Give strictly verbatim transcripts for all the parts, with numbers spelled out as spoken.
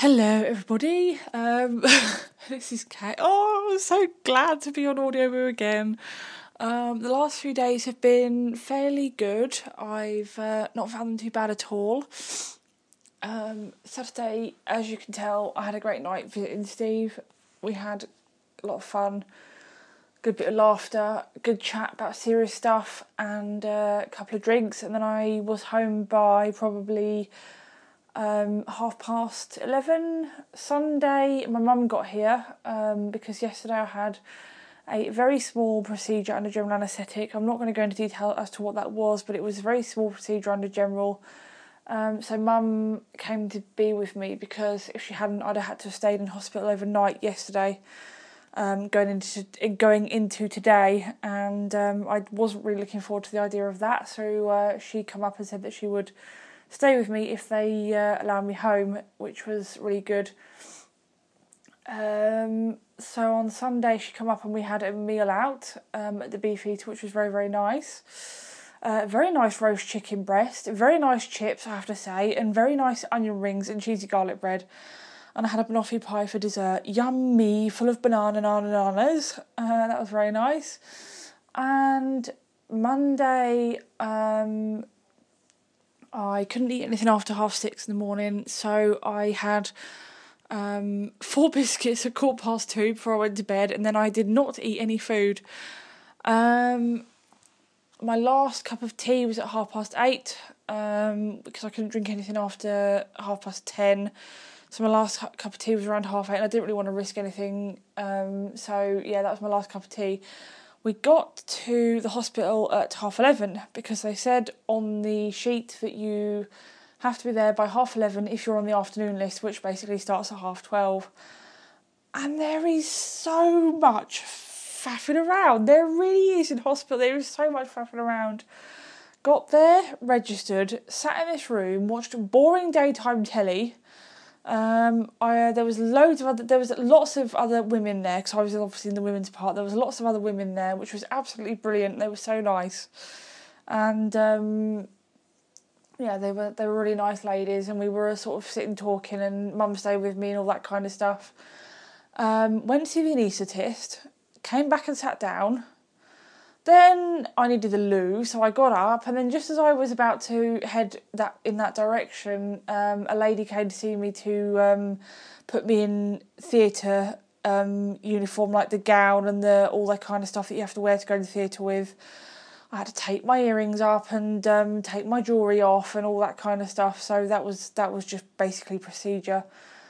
Hello everybody, um, this is Kate. Oh, I'm so glad to be on Audioboo again. Um, the last few days have been fairly good. I've uh, not found them too bad at all. Um, Saturday, as you can tell, I had a great night visiting Steve. We had a lot of fun, good bit of laughter, good chat about serious stuff, and uh, a couple of drinks, and then I was home by probably Um, half past eleven Sunday. My mum got here um, because yesterday I had a very small procedure under general anaesthetic. I'm not going to go into detail as to what that was, but it was a very small procedure under general. Um, so mum came to be with me because if she hadn't, I'd have had to have stayed in hospital overnight yesterday, um, going into going into today, and um, I wasn't really looking forward to the idea of that. So uh, she come up and said that she would stay with me if they uh, allow me home, which was really good. Um, so on Sunday she come up and we had a meal out um, at the Beefeater, which was very, very nice. Uh, very nice roast chicken breast, very nice chips, I have to say, and very nice onion rings and cheesy garlic bread. And I had a banoffee pie for dessert. Yummy, full of banana bananas. Uh, that was very nice. And Monday, um, I couldn't eat anything after half six in the morning, so I had um, four biscuits at quarter past two before I went to bed, and then I did not eat any food. Um, my last cup of tea was at half past eight, um, because I couldn't drink anything after half past ten. So my last cup of tea was around half eight, and I didn't really want to risk anything. Um, so yeah, that was my last cup of tea. We got to the hospital at half eleven because they said on the sheet that you have to be there by half eleven if you're on the afternoon list, which basically starts at half twelve. And there is so much faffing around. There really is in hospital. There is so much faffing around. Got there, registered, sat in this room, watched boring daytime telly. Um, I uh, there was loads of other, there was lots of other women there because I was obviously in the women's part. There was lots of other women there, which was absolutely brilliant. They were so nice, and um, yeah, they were they were really nice ladies, and we were sort of sitting talking, and mum stayed with me and all that kind of stuff. Um, went to see the anaesthetist, came back and sat down. Then I needed the loo, so I got up, and then just as I was about to head that in that direction, um, a lady came to see me to um, put me in theatre um, uniform, like the gown and the all that kind of stuff that you have to wear to go to the theatre with. I had to take my earrings up and um, take my jewellery off and all that kind of stuff. So that was that was just basically procedure.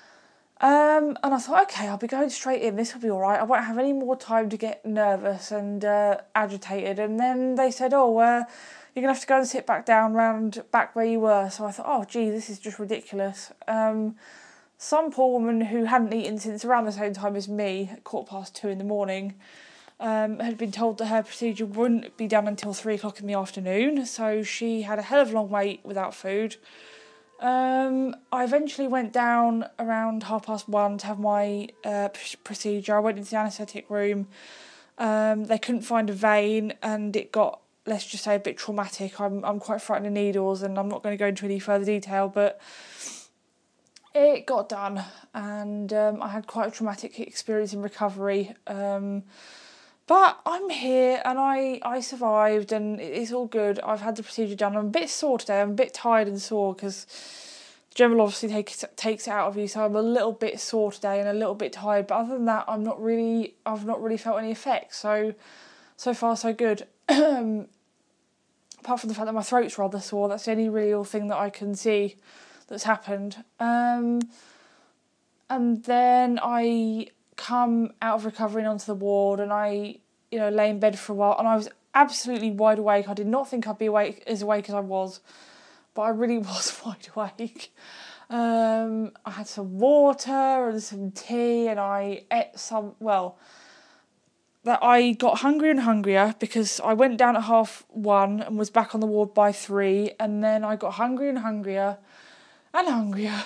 Um, and I thought, okay, I'll be going straight in, this will be alright, I won't have any more time to get nervous and uh, agitated. And then they said, oh, uh, you're going to have to go and sit back down round back where you were. So I thought, oh, gee, this is just ridiculous. Um, some poor woman who hadn't eaten since around the same time as me, at quarter past two in the morning, um, had been told that her procedure wouldn't be done until three o'clock in the afternoon. So she had a hell of a long wait without food. Um, I eventually went down around half past one to have my uh, procedure. I went into the anaesthetic room. Um, they couldn't find a vein, and it got, let's just say, a bit traumatic. I'm I'm quite frightened of needles, and I'm not going to go into any further detail, but it got done, and um, I had quite a traumatic experience in recovery. Um, But I'm here and I, I survived and it's all good. I've had the procedure done. I'm a bit sore today. I'm a bit tired and sore because general obviously takes takes it out of you. So I'm a little bit sore today and a little bit tired. But other than that, I'm not really. I've not really felt any effects. So so far so good. Apart from the fact that my throat's rather sore. That's the only real thing that I can see that's happened. Um, and then I come out of recovery and onto the ward, and I, you know, lay in bed for a while, and I was absolutely wide awake. I did not think I'd be awake as awake as I was, but I really was wide awake. Um, I had some water and some tea, and I ate some, well, that I got hungrier and hungrier because I went down at half one and was back on the ward by three, and then I got hungrier and hungrier and hungrier.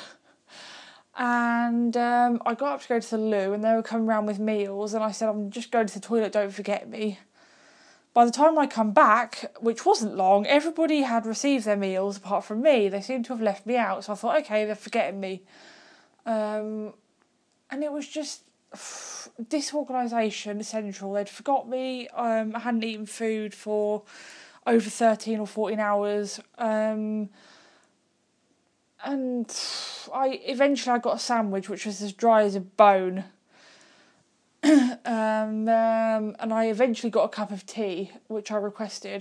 And um, I got up to go to the loo, and they were coming round with meals, and I said, I'm just going to the toilet, don't forget me. By the time I come back, which wasn't long, everybody had received their meals apart from me. They seemed to have left me out, so I thought, okay, they're forgetting me. Um, and it was just disorganisation central. They'd forgot me. Um, I hadn't eaten food for over thirteen or fourteen hours. Um, and I eventually I got a sandwich which was as dry as a bone. um, um, and I eventually got a cup of tea, which I requested.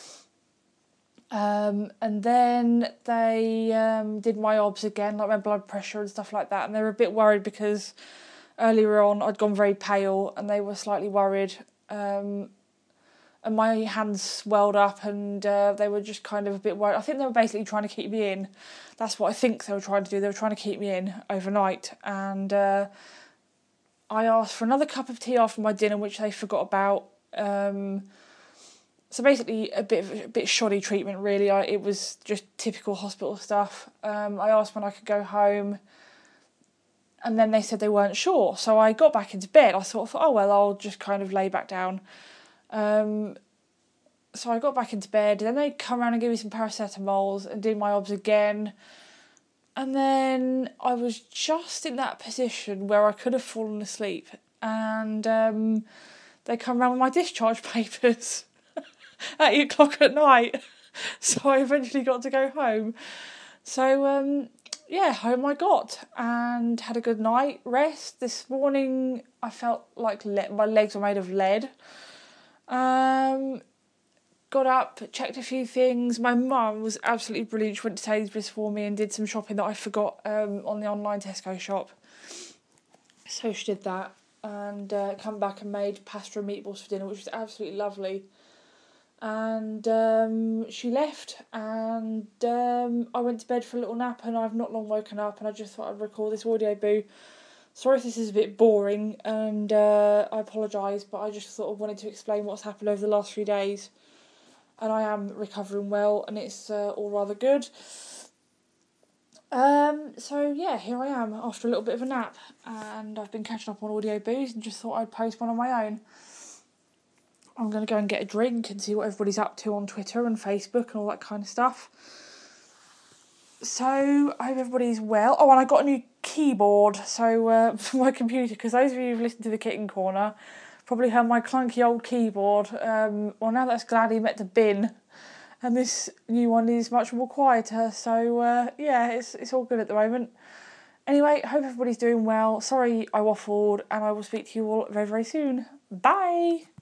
Um, and then they um, did my obs again, like my blood pressure and stuff like that. And they were a bit worried because earlier on I'd gone very pale, and they were slightly worried. Um, and my hands swelled up, and uh, they were just kind of a bit worried. I think they were basically trying to keep me in. That's what I think they were trying to do. They were trying to keep me in overnight. And uh, I asked for another cup of tea after my dinner, which they forgot about. Um, so basically a bit of, a bit shoddy treatment, really. I, it was just typical hospital stuff. Um, I asked when I could go home, and then they said they weren't sure. So I got back into bed. I thought, oh well, I'll just kind of lay back down. Um, so I got back into bed. Then they come around and give me some paracetamols and did my obs again. And then I was just in that position where I could have fallen asleep. And um, they come around with my discharge papers at eight o'clock at night. So I eventually got to go home. So, um, yeah, home I got and had a good night rest. This morning I felt like le- my legs were made of lead. Um, got up, checked a few things. My mum was absolutely brilliant. She went to Sainsbury's for me and did some shopping that I forgot um, on the online Tesco shop. So she did that and uh, come back and made pasta and meatballs for dinner, which was absolutely lovely. And um, she left, and um, I went to bed for a little nap, and I've not long woken up, and I just thought I'd record this audio boo. Sorry if this is a bit boring, and uh, I apologise, but I just sort of wanted to explain what's happened over the last few days. And I am recovering well, and it's uh, all rather good. Um, so yeah, here I am after a little bit of a nap, and I've been catching up on audio boos and just thought I'd post one on my own. I'm going to go and get a drink and see what everybody's up to on Twitter and Facebook and all that kind of stuff. So, I hope everybody's well. Oh, and I got a new keyboard so uh, for my computer, because those of you who've listened to the Kitten Corner probably heard my clunky old keyboard. Um, well, now that's Gladdy met the bin, and this new one is much more quieter. So, uh, yeah, it's it's all good at the moment. Anyway, hope everybody's doing well. Sorry I waffled, and I will speak to you all very, very soon. Bye!